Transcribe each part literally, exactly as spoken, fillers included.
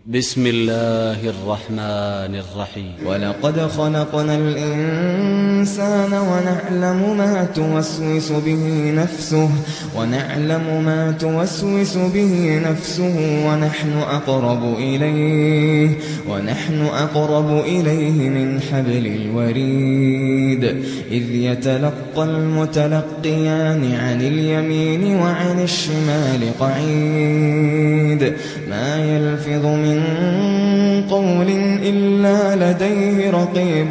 بسم الله الرحمن الرحيم. ولقد خلقنا الإنسان ونعلم ما توسوس به نفسه ونعلم ما توسوس به نفسه ونحن أقرب إليه ونحن أقرب إليه من حبل الوريد إذ يتلقى المتلقيان عن اليمين وعن الشمال قعيد ما يلفظ من قول إلا لديه رقيب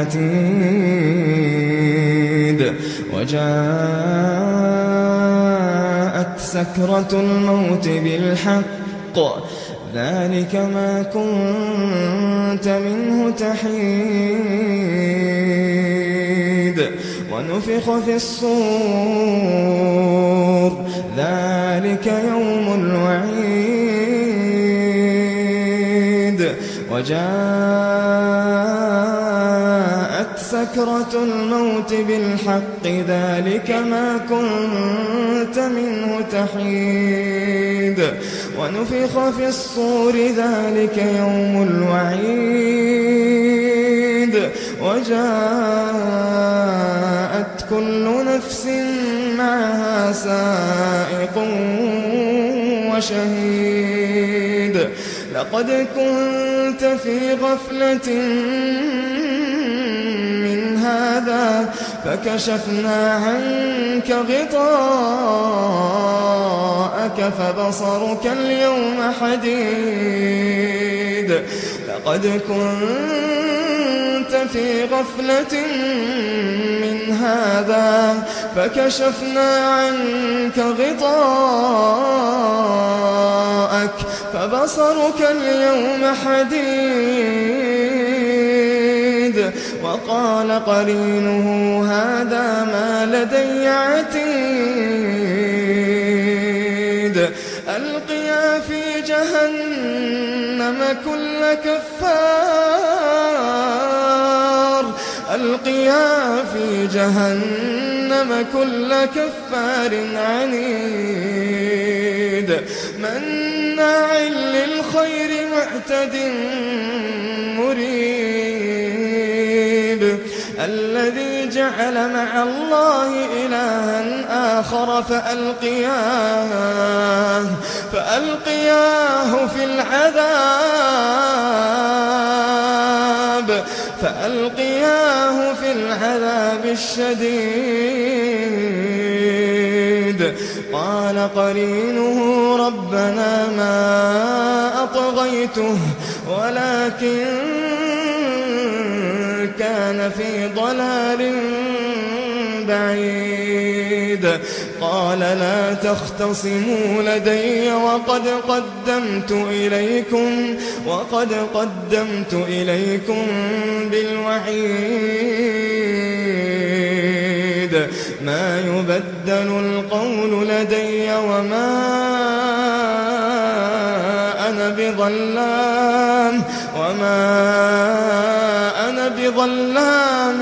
عتيد وجاءت سكرة الموت بالحق ذلك ما كنت منه تحيد ونفخ في الصور ذلك يوم الوعيد وجاءت سكرة الموت بالحق ذلك ما كنت منه تحيد ونفخ في الصور ذلك يوم الوعيد وجاءت كل نفس معها سائق وشهيد لقد كنت في غفلة من هذا فكشفنا عنك غطاءك فبصرك اليوم حديد لقد كنت في غفلة من هذا فكشفنا عنك غطاءك فبصرك اليوم حديد وقال قرينه هذا ما لدي عتيد ألقيا في جهنم كل كفار ألقيا في جهنم كل كفار عنيد مناع للخير معتد مريب الذي جعل مع الله إلها آخر فألقياه فألقياه في العذاب فألقياه في العذاب الشديد قال قرينه ربنا ما أطغيته ولكن كان في ضلال بعيد قال لا تختصموا لدي وقد قدمت إليكم وقد قدمت إليكم بالوعيد ما يبدل القول لدي وما أنا بظلام وما أنا بظلام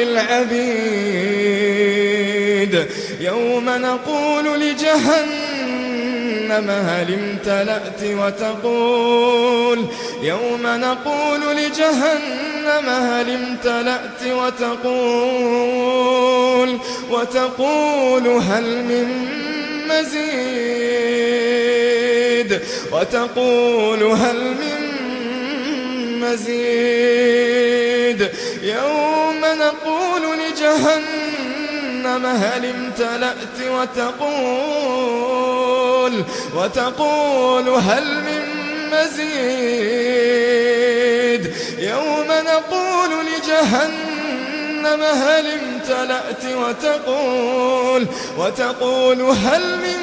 للعبيد يوم نقول لجهنم هل امتلأت وتقول يوم نقول لجهنم هل امتلأت وتقول وتقول هل من مزيد وتقول هل من مزيد يوم نقول لجهنم هل امتلأت وتقول وتقول هل من مزيد يوم نقول لجهنم هل امتلأت وتقول وتقول هل من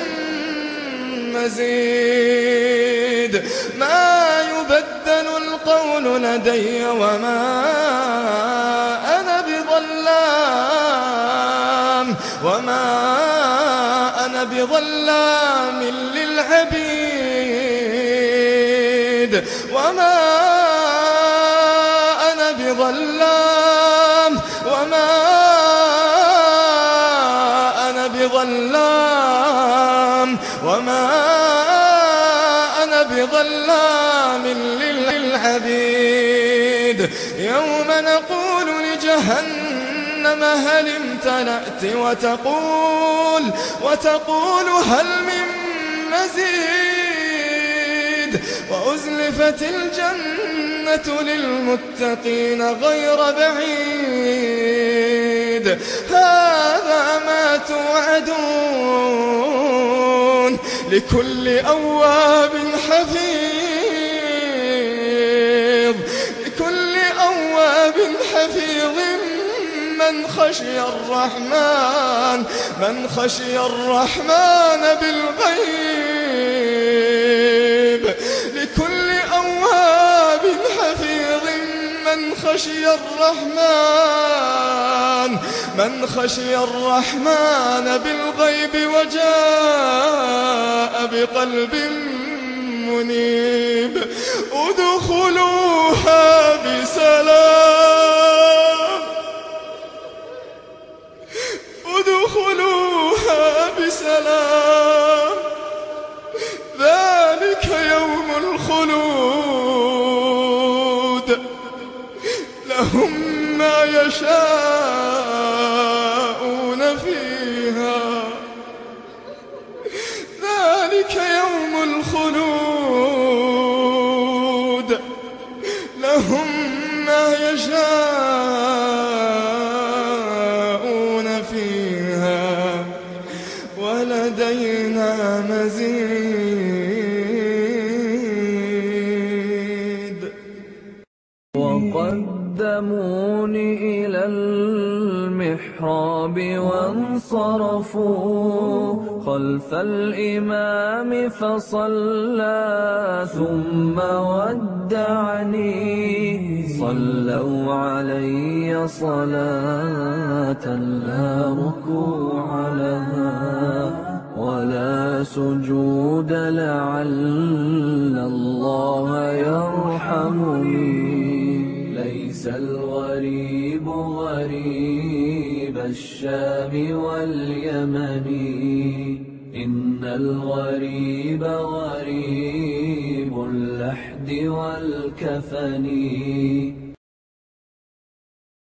مزيد ما يبدل القول لدي وما أنا بظلام وما أنا بظلام للعبيد وما أنا بظلام وما أنا بظلام وما بظلام للعبيد يوم نقول لجهنم هل امتلأت وتقول, وتقول هل من مزيد وأزلفت الجنة للمتقين غير بعيد هذا ما توعدون لكل أواب حفيظ لكل أواب حفيظ من خشي الرحمن من خشي الرحمن بالغيب لكل أواب حفيظ من خشي الرحمن من خشي الرحمن بالغيب وجاء بقلب منيب ادخلوها بسلام ادخلوها بسلام ذلك يوم الخلود لهم ما يشاءون فيها ذلك يوم الخلود لهم ما يشاءون فيها ولدينا مزيد وقدموني إلى المحراب وانصرفوا خلف الإمام فصلى ثم ودعني صلوا علي صلاة لا ركوع لها ولا سجود لعل الله يرحمني ليس الغريب غريب الشام واليمن إن الغريب غريب اللحد والكفن